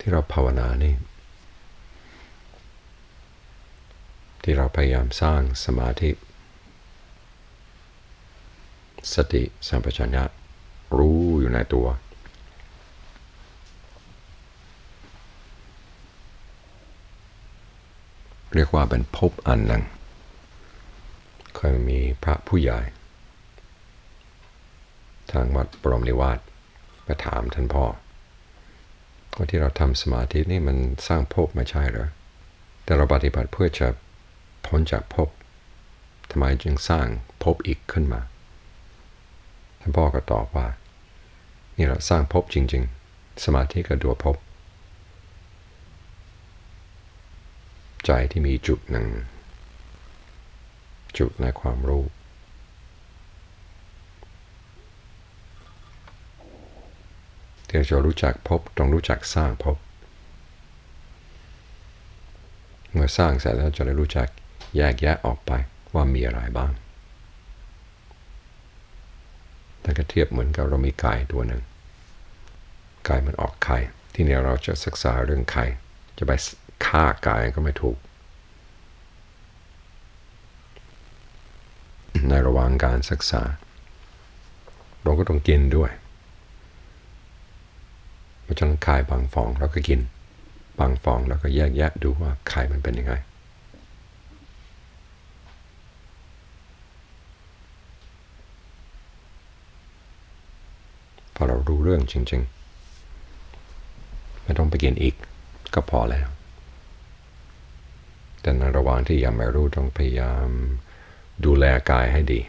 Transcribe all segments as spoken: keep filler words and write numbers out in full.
ที่เราภาวนานี่ที่เราพยายามสร้างสมาธิสติสัมปชัญญะรู้อยู่ในตัวเรียกว่าเป็นภพอันหนึ่งเคยมีพระผู้ใหญ่ทางวัดบรมนิวาสไปถามท่านพ่อว่าที่เราทำสมาธินี่มันสร้างภพไม่ใช่เหรอแต่เราปฏิบัติเพื่อจะพ้นจากภพทำไมจึงสร้างภพอีกขึ้นมาท่านพ่อก็ตอบว่านี่เราสร้างภพจริงๆสมาธิก็ตัวภพใจที่มีจุดหนึ่งจุดในความรู้ที่เราจะรู้จักภพต้องรู้จักสร้างภพเมื่อสร้างเสร็จแล้วจะได้รู้จักแยกแยะออกไปว่ามีอะไรบ้างถ้าก็เทียบเหมือนกับเรามีไก่ตัวหนึ่งไก่มันออกไข่ที่นี่เราจะศึกษาเรื่องไข่จะไปฆ่าไก่ก็ไม่ถูกในระหว่างการศึกษาเราก็ต้องกินด้วยเพราะฉะนั้นไข่บางฟองเราก็กินบางฟองเราก็แยกแยะดูว่าไข่มันเป็นยังไงพอเรารู้เรื่องจริงๆไม่ต้องไปกินอีกก็พอแล้วแต่ในระหว่างที่ยังไม่รู้ต้องพยายามดูแลกายให้ดี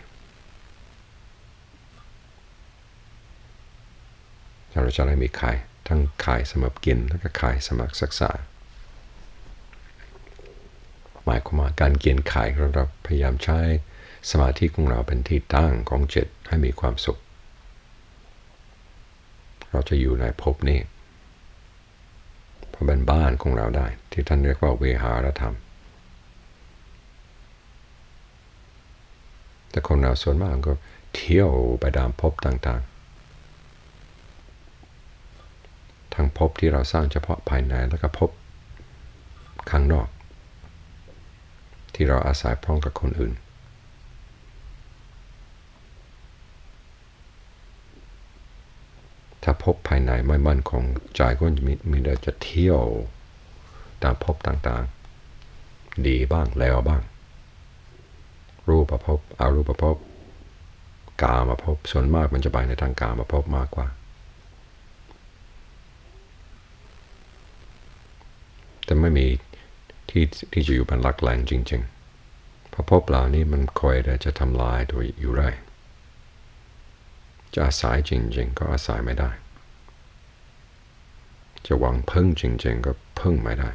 เราจะได้มีไข่ทั้งไข่สำหรับกินแล้วก็ไข่สำหรับศึกษาหมายความว่าการกินไข่เราพยายามใช้สมาธิของเราเป็นที่ตั้งของจิตให้มีความสุขเราจะอยู่ในภพนี้เพราะเป็นบ้านของเราได้ที่ท่านเรียกว่าเวหารธรรมแต่คนเราส่วนมากก็เที่ยวไปตามภพต่างๆทั้งภพที่เราสร้างเฉพาะภายในแล้วก็ภพข้างนอกที่เราอาศัยพร้อมกับคนอื่นถ้าภพภายในไม่มั่นคงใจก็มีมีแต่จะเที่ยวตามภพต่างๆดีบ้างแล้วบ้างรูปภพอรูปภพกามภพส่วนมากมันจะไปในทางกามภพมากกว่าแต่ไม่มีที่ที่จะอยู่เป็นหลักแหล่งจริงๆเพราะภพเหล่านี้มันคอยจะทำลายตัวอยู่ได้จะอาศัยจริงๆก็อาศัยไม่ได้จะหวังพึ่งจริงๆก็พึ่งไม่ได้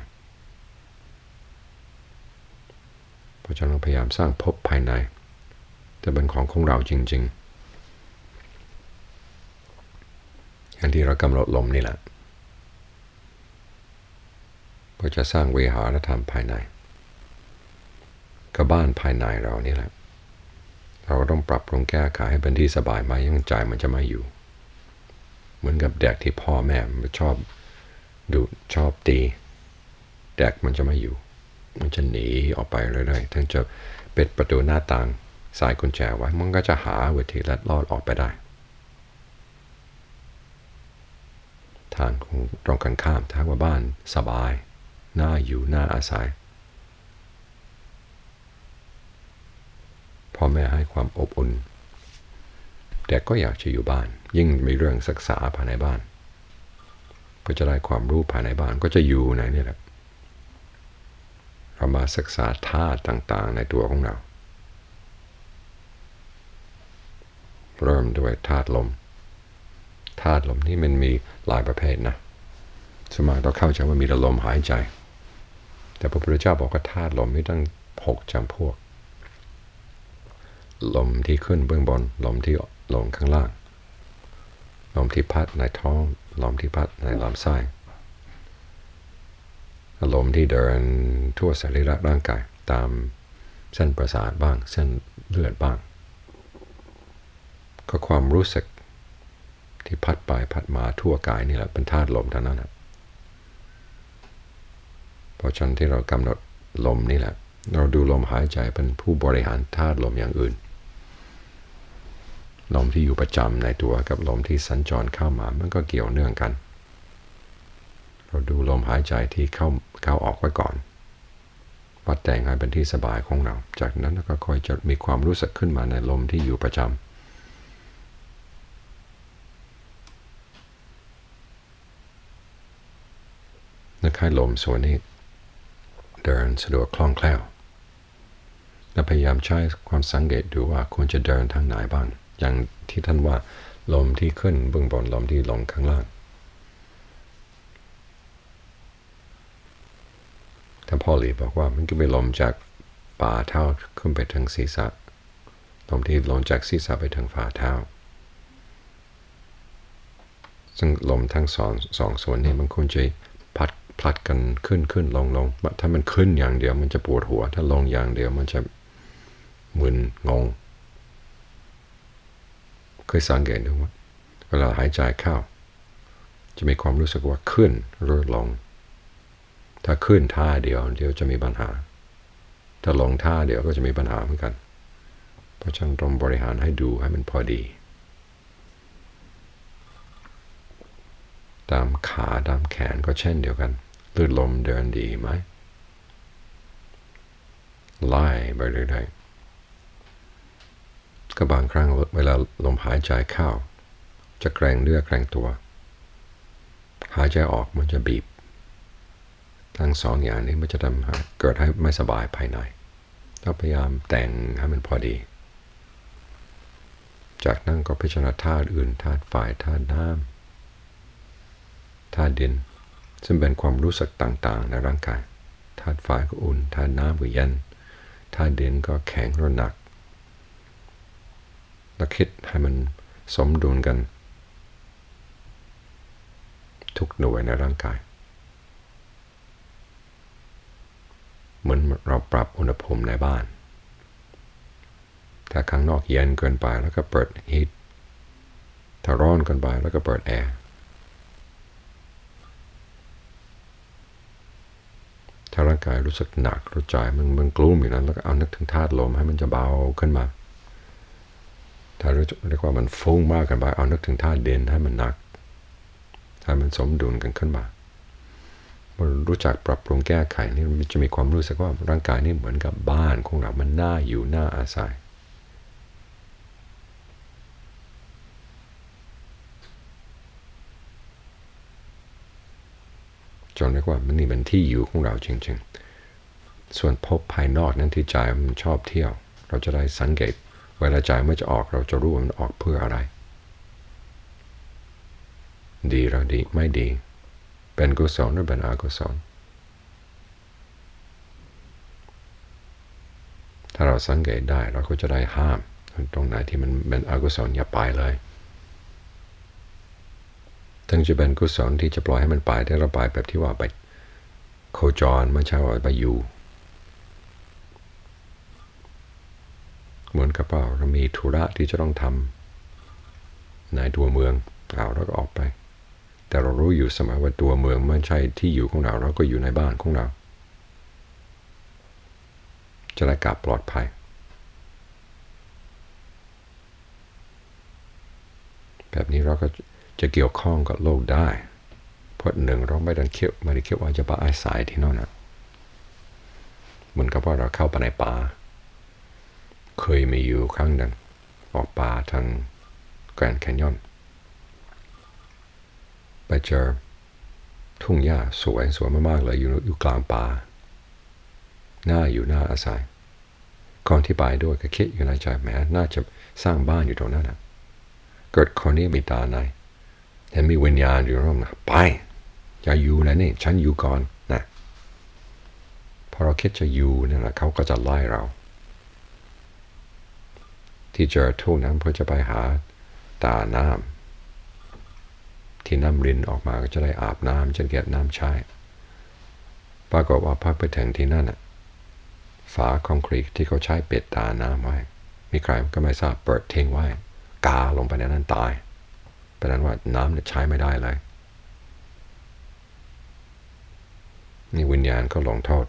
เพราะฉะนั้นพยายามสร้างภพภายในจะเป็นของของเราจริงๆอย่างที่เรากำหนดลมนี่แหละเพื่อจะสร้างเวหารธรรมภายในกับบ้านภายในเรานี่แหละเราก็ต้องปรับปรุงแก้ไขให้เป็นที่สบายไหมยังใจมันจะไม่อยู่เหมือนกับเด็กที่พ่อแม่ชอบดุชอบตีเด็กมันจะไม่อยู่มันจะหนีออกไปเรื่อยๆถึงจะปิดประตูหน้าต่างสายกุญแจไว้มันก็จะหาวิธีลัดลอดออกไปได้ทางตรงกันข้ามถ้าว่าบ้านสบายน่าอยู่น่าอาศัยพ่อแม่ให้ความอบอุ่นแต่ก็อยากจะอยู่บ้านยิ่งมีเรื่องศึกษาภายในบ้านก็จะได้ความรู้ภายในบ้านก็จะอยู่ในนี่แหละเรามาศึกษาธาตุต่างๆในตัวของเราเริ่มด้วยธาตุลมธาตุลมนี่มันมีหลายประเภทนะสมมติเราเข้าใจว่ามีแต่ลมหายใจแต่พระพุทธเจ้าบอกว่าธาตุลมมีตั้งหกจำพวกลมที่ขึ้นเบื้องบนลมที่ลงข้างล่างลมที่พัดในท้องลมที่พัดในลำไส้ลมที่เดินทั่วสรีระร่างกายตามเส้นประสาทบ้างเส้นเลือดบ้างก็ความรู้สึกที่พัดไปพัดมาทั่วกายนี่แหละเป็นธาตุลมเท่านั้นนะเพราะฉะนั้นที่เรากำหนดลมนี่แหละเราดูลมหายใจเป็นผู้บริหารธาตุลมอย่างอื่นลมที่อยู่ประจำในตัวกับลมที่สัญจรเข้ามามันก็เกี่ยวเนื่องกันเราดูลมหายใจที่เข้าเข้าออกไว้ก่อนวัดแต่งให้เป็นที่สบายของเราจากนั้นก็ค่อยจะมีความรู้สึกขึ้นมาในลมที่อยู่ประจำนึกให้ลมส่วนนี้เดินสะดวกคล่องแคล่วและพยายามใช้ความสังเกตดูว่าควรจะเดินทางไหนบ้างอย่างที่ท่านว่าลมที่ขึ้นเบื้องบนลมที่ลงข้างล่างท่านพ่อหลีบอกว่ามันก็เป็นลมจากฝ่าเท้าขึ้นไปทางศีรษะลมที่ลงจากศีรษะไปทางฝ่าเท้าซึ่งลมทั้งสองสองส่วนนี้มันควรจะพัดพลัดกันขึ้นขึ้นลงลงถ้ามันขึ้นอย่างเดียวมันจะปวดหัวถ้าลงอย่างเดียวมันจะมึนงงเคยสังเกตดูว่าเวลาหายใจเข้าจะมีความรู้สึกว่าขึ้นหรือลงถ้าขึ้นท่าเดียวเดี๋ยวจะมีปัญหาถ้าลงท่าเดียวก็จะมีปัญหาเหมือนกันเพราะฉะนั้นต้องบริหารให้ดูให้มันพอดีตามขาตามแขนก็เช่นเดียวกันลื่นลมเดินดีไหมไล่ไปเรื่อยๆก็บางครั้งเวลาลมหายใจเข้าจะแกร่งเนื้อแกร่งตัวหายใจออกมันจะบีบทั้งสองอย่างนี้มันจะทำให้เกิดให้ไม่สบายภายในต้องพยายามแต่งให้มันพอดีจากนั้นก็พิจารณาธาตุอื่นธาตุไฟธาตุน้ำธาตุดินซึ่งเป็นความรู้สึกต่างๆในร่างกายธาตุไฟก็อุ่นธาตุน้ำก็เย็นธาตุดินก็แข็งหรือหนักแล้วคิดให้มันสมดุลกันทุกหน่วยในร่างกายเหมือนเราปรับอุณหภูมิในบ้านถ้าข้างนอกเย็นเกินไปแล้วก็เปิดฮีทถ้าร้อนเกินไปแล้วก็เปิดแอร์ถ้าร่างกายรู้สึกหนักรู้ใจมันมันกลุ้มอยู่นั้นแล้วก็เอานึกถึงธาตุลมให้มันจะเบาขึ้นมาถ้าเรียกว่ามันฟุ้งมากเกินไปเอานึกถึงธาตุดินให้มันหนักให้มันสมดุลกันขึ้นมารู้จักปรับปรุงแก้ไขนี่มันจะมีความรู้สึกว่าร่างกายนี่เหมือนกับบ้านของเรามันน่าอยู่น่าอาศัยจนเรียกว่ามันนี่เป็นที่อยู่ของเราจริงๆส่วนภพภายนอกนั้นที่ใจมันชอบเที่ยวเราจะได้สังเกตเวลาใจมันจะออกเราจะรู้ว่ามันออกเพื่ออะไรดีหรือดีไม่ดีเป็นกุศลหรือเป็นอกุศลถ้าเราสังเกตได้เราก็จะได้ห้ามตรงไหนที่มันเป็นอกุศลอย่าไปเลยถึงจะเป็นกุศลที่จะปล่อยให้มันไปได้เราไปแบบที่ว่าไปโคจรไม่ใช่ว่าไปอยู่เหมือนกับเราเรามีธุระที่จะต้องทำในตัวเมืองเราแล้วก็ออกไปแต่เรารู้อยู่เสมอว่าตัวเมืองไม่ใช่ที่อยู่ของเราเราก็อยู่ในบ้านของเราจะได้กลับปลอดภัยแบบนี้เราก็จะเกี่ยวข้องกับโลกได้เพราะหนึ่งเราไม่ได้คิดไม่ได้คิดว่าจะไปอาศัยที่นั่นนะเหมือนกับว่าเราเข้าไปในป่าเคยมีอยู่ครั้งหนึ่งออกป่าทางแกรนด์แคนยอนไปเจอทุ่งหญ้าสวยสวยมากๆเลยอยู่อยู่กลางป่าน่าอยู่น่าอาศัยก่อนที่ไปด้วยก็คิดอยู่ในใจแม้น่าจะสร้างบ้านอยู่ตรงนั้นนะเกิดคนนี้มีตาในเห็นมีวิญญาณอยู่ร่วมนะไปอย่าอยู่นะนี่ฉันอยู่ก่อนนะพอเราคิดจะอยู่เนี่ยนะเขาก็จะไล่เราที่เจอทุ่งนั้นเพื่อจะไปหาตาน้ำที่น้ำรินออกมาก็จะได้อาบน้ำจะเก็บน้ำใช้ปรากฏว่าพักไปถึงที่นั่นน่ะฝาคอนกรีตที่เขาใช้ปิดตาน้ำไว้มีใครก็ไม่ทราบเปิดทิ้งไว้กาลงไปในนั้นตายเป็นนั้นว่าน้ำเนี่ยใช้ไม่ได้เลยนี่วิญญาณก็ลงโทษ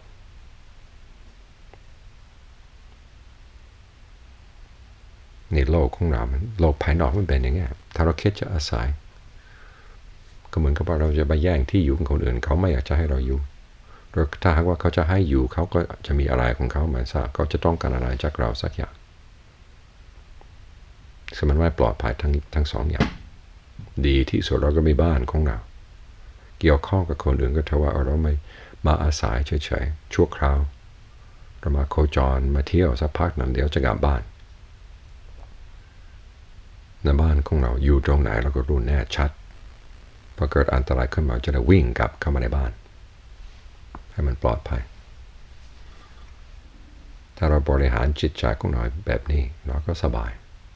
นี่โลกของเราโลกภายนอกมันเป็นอย่างเงี้ยถ้าเราคิดจะอาศัยก็เหมือนกับว่าเราจะไปแย่งที่อยู่ของคนอื่นเขาไม่อยากจะให้เราอยู่หรือถ้าหากว่าเขาจะให้อยู่เขาก็จะมีอะไรของเขามาซะเขาจะต้องการอะไรจากเราสักอย่างซึ่งมันไม่ปลอดภัยทั้งทั้งสองอย่างดีที่สุดเราก็มีบ้านของเราเกี่ยวข้องกับคนอื่นก็เท่าว่าเราไม่มาอาศัยเฉยๆชั่วคราวเรามาโคจรมาเที่ยวสักพักหนึ่งเดี๋ยวจะกลับบ้านในบ้านของเราอยู่ตรงไหนเราก็รู้แน่ชัดพอเกิดอันตรายขึ้นมาจะได้วิ่งกลับเข้ามาในบ้านให้มันปลอดภัยถ้าเราบริหารจิตใจของเราแบบนี้เราก็สบาย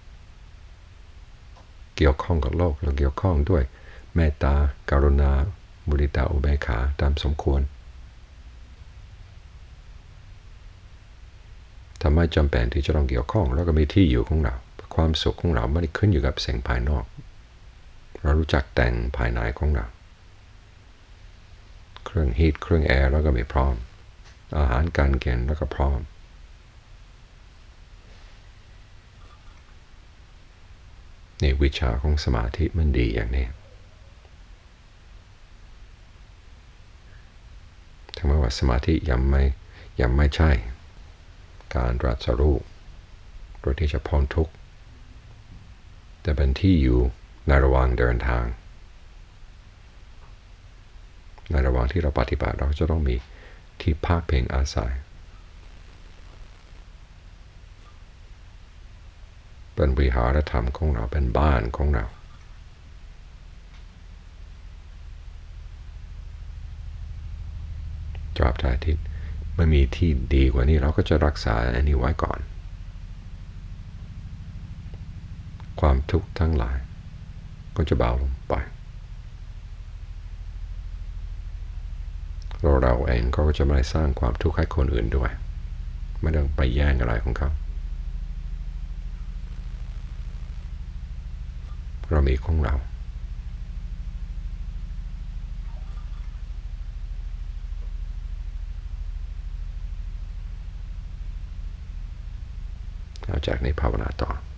เกี่ยวข้องกับโลกเราเกี่ยวข้องด้วยเมตตากรุณามุทิตาอุเบกขาตามสมควรถ้าไม่จำเป็นที่จะต้องเกี่ยวข้องเราก็มีที่อยู่ของเราความสุขของเราไม่ได้ขึ้นอยู่กับสิ่งภายนอกเรารู้จักแต่งภายในของเราเครื่องฮีทเครื่องแอร์เราก็มีพร้อมอาหารการกินแล้วก็พร้อมนี่วิชาของสมาธิมันดีอย่างนี้ถึงแม้ว่าสมาธิยังไม่ยังไม่ใช่การตรัสรู้โดยที่จะพ้นทุกข์แต่เป็นที่อยู่ในระหว่างเดินทางในระหว่างที่เราปฏิบัติเราจะต้องมีที่พักพิงอาศัยเป็นวิหารธรรมของเราเป็นบ้านของเราตราบใดที่ไม่มีที่ดีกว่านี้เราก็จะรักษาอันนี้ไว้ก่อนความทุกข์ทั้งหลายก็จะเบาลงไปเราเราเองก็จะไม่สร้างความทุกข์ให้คนอื่นด้วยไม่ต้องไปแย่งอะไรของเขาเรามีของเราเอาจากนี้ภาวนาต่อ